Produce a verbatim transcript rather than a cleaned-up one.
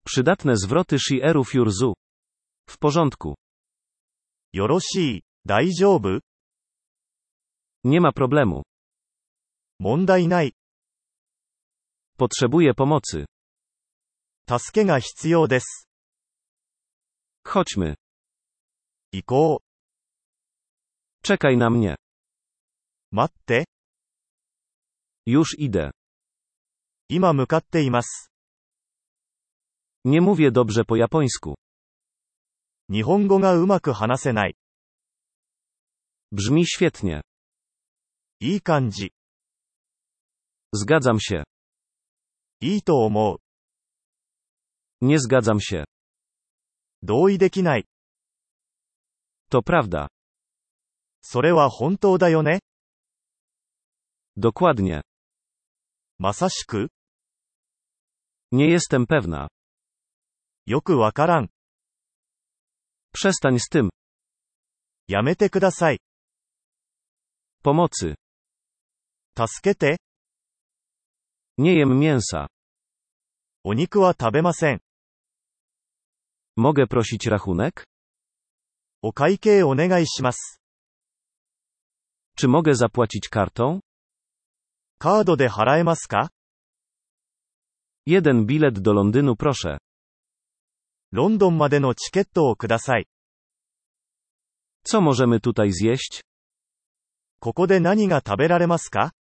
Przydatne zwroty Shieru Furzu. W porządku. よろしい、大丈夫? Nie ma problemu. 問題ない。 Potrzebuję pomocy. 助けが必要です。 Chodźmy. 行こう。 Czekaj na mnie. 待って。 Już idę. 今向かっています。 Nie mówię dobrze po japońsku. 日本語がうまく話せない。 Brzmi świetnie. いい感じ。 Zgadzam się. いいと思う。 Nie zgadzam się. 同意できない。 To prawda. それは本当だよね。 Dokładnie. まさしく。 Nie jestem pewna. よくわからん。 Przestań z tym. やめてください。 Pomocy. 助けて。 Nie jem mięsa. お肉は食べません。 Mogę prosić rachunek? お会計お願いします。 Czy mogę zapłacić kartą? カードで払えますか? Jeden bilet do Londynu proszę. ロンドンまでのチケットをください。 Co możemy tutaj zjeść? ここで何が食べられますか?